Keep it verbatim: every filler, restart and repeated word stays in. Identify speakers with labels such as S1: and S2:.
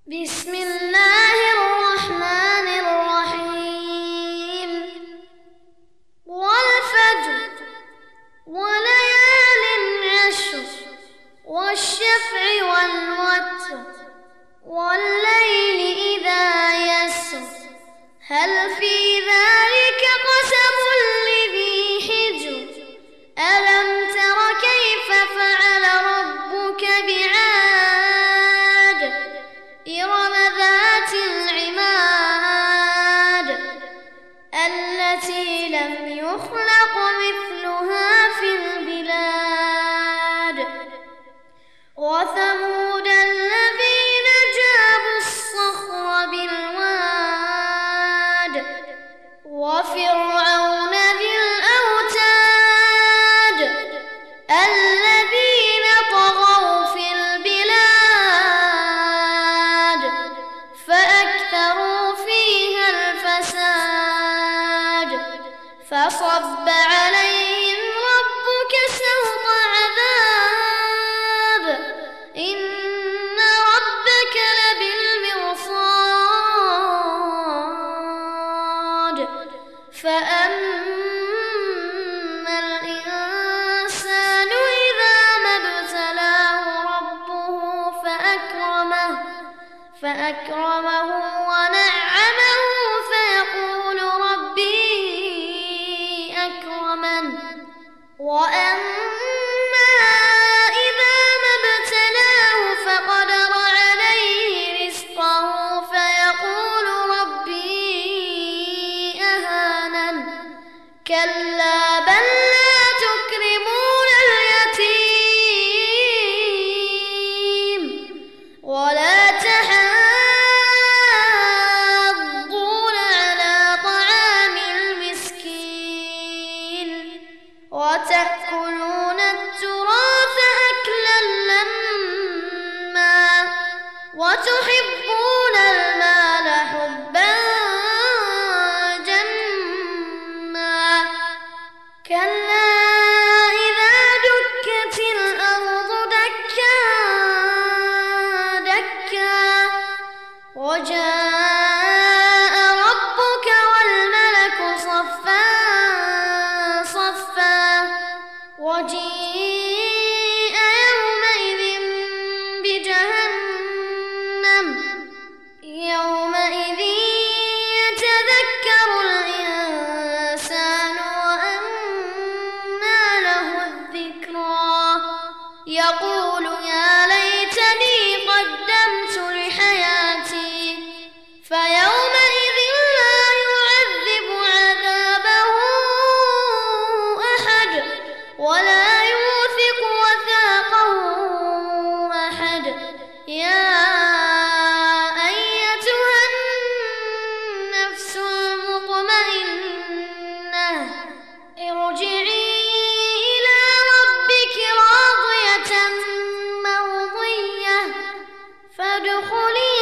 S1: بسم الله الرحمن الرحيم والفجر وليال عشر والشفع والوتر والليل إذا يسر هل في ذلك قسم لذي حجر ألم تر كيف فعل ربك بعاد إرم ذات العماد التي لم يخلق مثلها في البلاد وثمود الذين جابوا الصخر بالواد وفرعون ذي الأوتاد الذين طغوا في البلاد فأكثروا فيها الفساد فصب عليهم ربك سوط عذاب إن ربك لبالمرصاد فأما الإنسان إذا ما ابتلاه ربه فأكرمه فأكرمه ونعمه فيقول ربي أكرمن وأما إذا ما ابتلاه فقدر عليه رزقه فيقول ربي أهانن كلا بل لا تكرمون اليتيم ولا تحاضون على طعام المسكين وتأكلون التراث أكلا لما وتحبون المال حبا جما كلا إذا دكت الأرض دكا دكا وجاء ربك والملك صفا صفا وجيء يومئذ بجهنم يومئذ يتذكر الإنسان وأنى له الذكرى يقول يا ليتني قدمت لحياتي فيومئذ لا يعذب عذابه أحد ولا يوثق وثاقه أحد يا أيتها النفس المطمئنة ارجعي إلى ربك راضية مرضية فادخلي